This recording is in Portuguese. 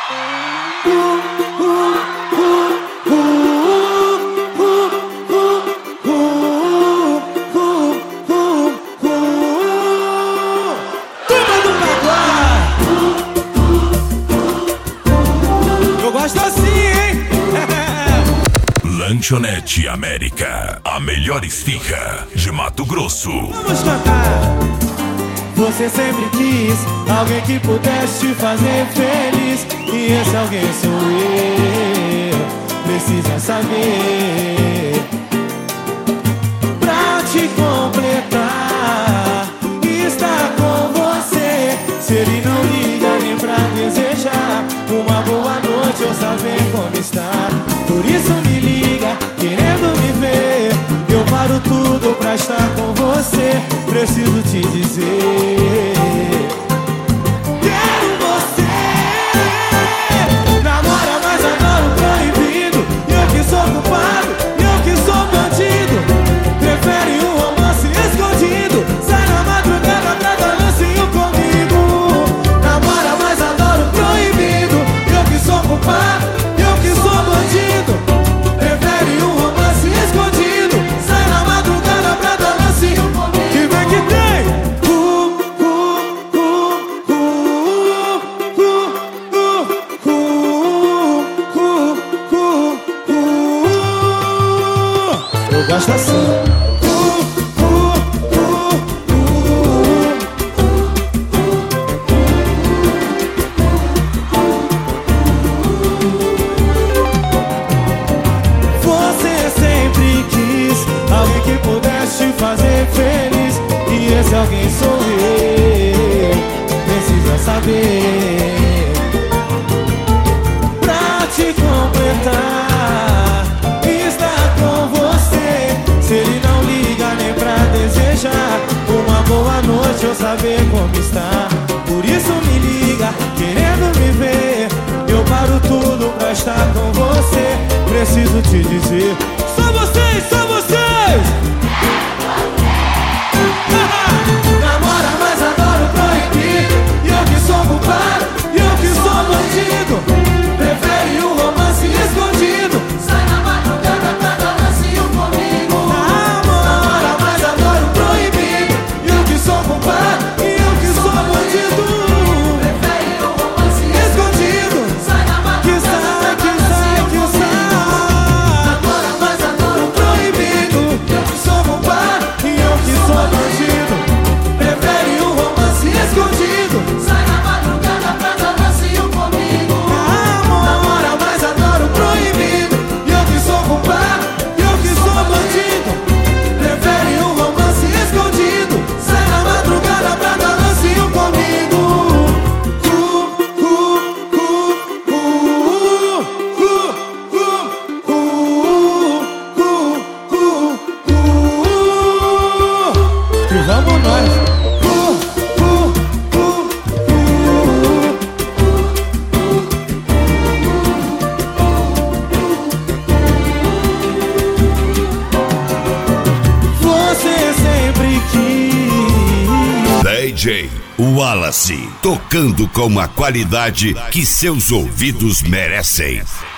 Eu gosto assim, hein? Lanchonete América, a melhor esfirra de Mato Grosso. Vamos cantar. Você sempre quis alguém que pudesse te fazer feliz, e esse alguém sou eu. Precisa saber, pra te completar, estar com você. Se ele não liga nem pra desejar uma boa noite ou saber como está, por isso me liga, querendo me ver. Eu paro tudo pra estar com você. Preciso te dizer, quero você. Namora, mas adoro proibido. Eu que sou culpado, eu que sou bandido. Prefere um romance escondido. Sai na madrugada pra dar lancinho comigo. Namora, mas adoro proibido. Eu que sou culpado, eu que sou bandido. Prefere um romance escondido. Sai na madrugada pra dar lancinho comigo. Que vem que tem. Eu gosto assim. Você sempre quis alguém que pudesse te fazer feliz, e esse alguém sou eu. Precisa saber, pra te completar, estar com você. Se ele não liga nem pra desejar uma boa noite ou saber como está, por isso me liga, querendo me ver. Eu paro tudo pra estar com você. Preciso te dizer, só vocês, só vocês. Namora, mas adoro proibir. Eu que sou culpado, eu que sou bandido. Prefere um romance escondido. Sai na madrugada pra dar lancinho comigo. Namora, mas adoro proibir. Eu que sou culpado, eu que sou bandido. Prefere um romance escondido. Sai na madrugada pra dar lancinho comigo. Namora, mas adoro proibido. Eu que sou culpado, eu que sou bandido. Prefere um romance escondido. Sai na madrugada pra dar lancinho comigo. Namora, mas adoro proibido. Eu que sou culpado, eu que sou bandido. Prefere um romance escondido. Sai na madrugada pra dar lancinho comigo. E vamos nós. Você sempre quis. DJ Wallace, tocando com a qualidade que seus ouvidos merecem.